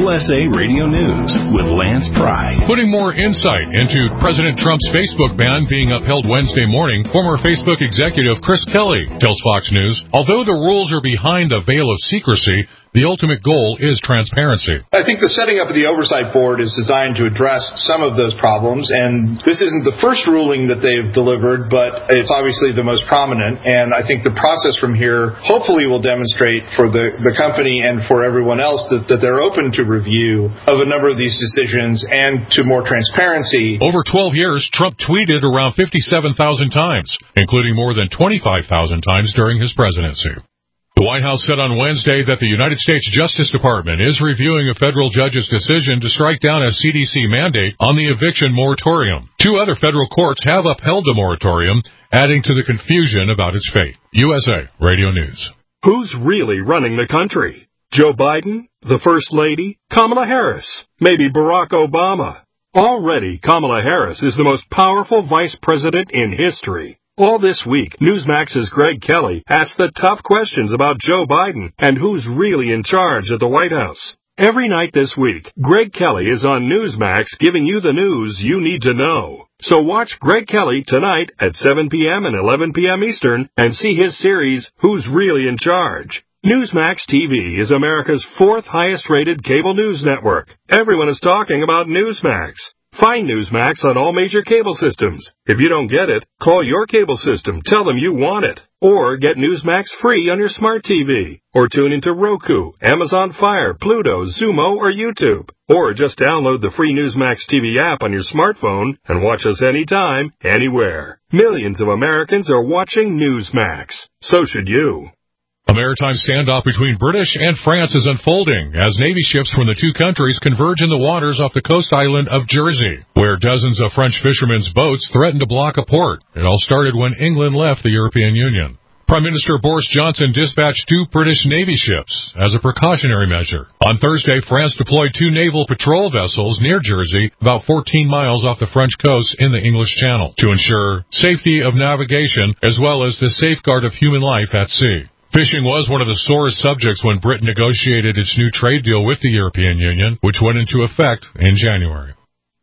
USA Radio News with Lance Pry. Putting more insight into President Trump's Facebook ban being upheld Wednesday morning, former Facebook executive Chris Kelly tells Fox News, although the rules are behind a veil of secrecy, the ultimate goal is transparency. I think the setting up of the Oversight Board is designed to address some of those problems, and this isn't the first ruling that they've delivered, but it's obviously the most prominent, and I think the process from here hopefully will demonstrate for the company and for everyone else that they're open to review of a number of these decisions and to more transparency. Over 12 years, Trump tweeted around 57,000 times, including more than 25,000 times during his presidency. The White House said on Wednesday that the United States Justice Department is reviewing a federal judge's decision to strike down a CDC mandate on the eviction moratorium. 2 other federal courts have upheld the moratorium, adding to the confusion about its fate. USA Radio News. Who's really running the country? Joe Biden? The First Lady? Kamala Harris? Maybe Barack Obama? Already, Kamala Harris is the most powerful vice president in history. All this week, Newsmax's Greg Kelly asked the tough questions about Joe Biden and who's really in charge at the White House. Every night this week, Greg Kelly is on Newsmax giving you the news you need to know. So watch Greg Kelly tonight at 7 p.m. and 11 p.m. Eastern and see his series, Who's Really in Charge? Newsmax TV is America's 4th highest-rated cable news network. Everyone is talking about Newsmax. Find Newsmax on all major cable systems. If you don't get it, call your cable system, tell them you want it. Or get Newsmax free on your smart TV. Or tune into Roku, Amazon Fire, Pluto, Zumo, or YouTube. Or just download the free Newsmax TV app on your smartphone and watch us anytime, anywhere. Millions of Americans are watching Newsmax. So should you. A maritime standoff between British and France is unfolding as Navy ships from the 2 countries converge in the waters off the coast island of Jersey, where dozens of French fishermen's boats threatened to block a port. It all started when England left the European Union. Prime Minister Boris Johnson dispatched 2 British Navy ships as a precautionary measure. On Thursday, France deployed 2 naval patrol vessels near Jersey, about 14 miles off the French coast in the English Channel, to ensure safety of navigation as well as the safeguard of human life at sea. Fishing was one of the sorest subjects when Britain negotiated its new trade deal with the European Union, which went into effect in January.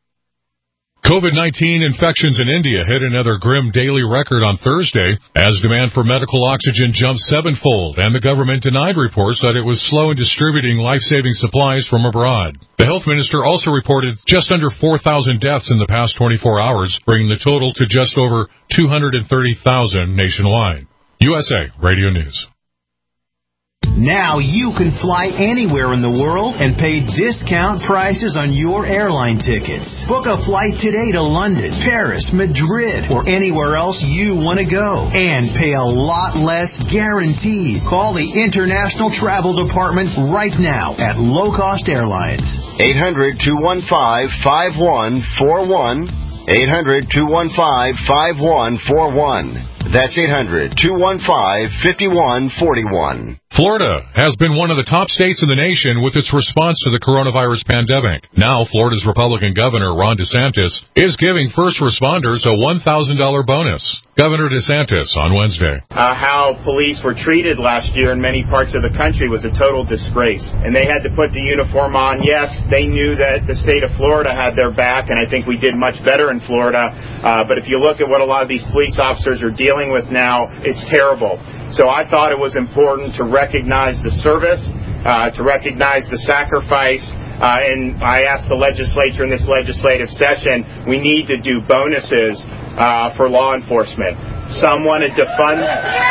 COVID-19 infections in India hit another grim daily record on Thursday as demand for medical oxygen jumped 7-fold, and the government denied reports that it was slow in distributing life-saving supplies from abroad. The health minister also reported just under 4,000 deaths in the past 24 hours, bringing the total to just over 230,000 nationwide. USA Radio News. Now you can fly anywhere in the world and pay discount prices on your airline tickets. Book a flight today to London, Paris, Madrid, or anywhere else you want to go. And pay a lot less guaranteed. Call the International Travel Department right now at Low Cost Airlines. 800-215-5141. 800-215-5141. That's 800-215-5141. Florida has been one of the top states in the nation with its response to the coronavirus pandemic. Now, Florida's Republican Governor Ron DeSantis is giving first responders a $1,000 bonus. Governor DeSantis on Wednesday. How police were treated last year in many parts of the country was a total disgrace. And they had to put the uniform on. Yes, they knew that the state of Florida had their back, and I think we did much better in Florida. But if you look at what a lot of these police officers are dealing with now, it's terrible. So I thought it was important to recognize the service, to recognize the sacrifice, and I asked the legislature in this legislative session, we need to do bonuses for law enforcement. Some wanted to fund...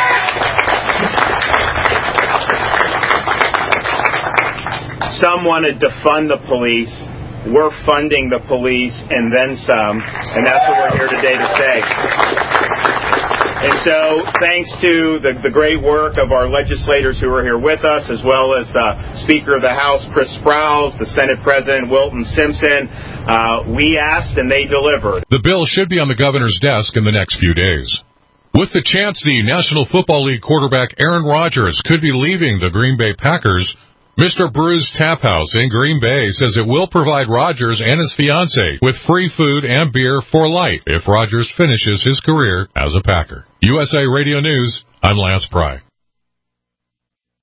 Some wanted to fund the police. We're funding the police and then some, and that's what we're here today to say. And so, thanks to the great work of our legislators who are here with us, as well as the Speaker of the House, Chris Sprowls, the Senate President, Wilton Simpson, we asked and they delivered. The bill should be on the governor's desk in the next few days. With the chance the National Football League quarterback Aaron Rodgers could be leaving the Green Bay Packers, Mr. Brew's Tap House in Green Bay says it will provide Rodgers and his fiancée with free food and beer for life if Rodgers finishes his career as a Packer. USA Radio News, I'm Lance Pry.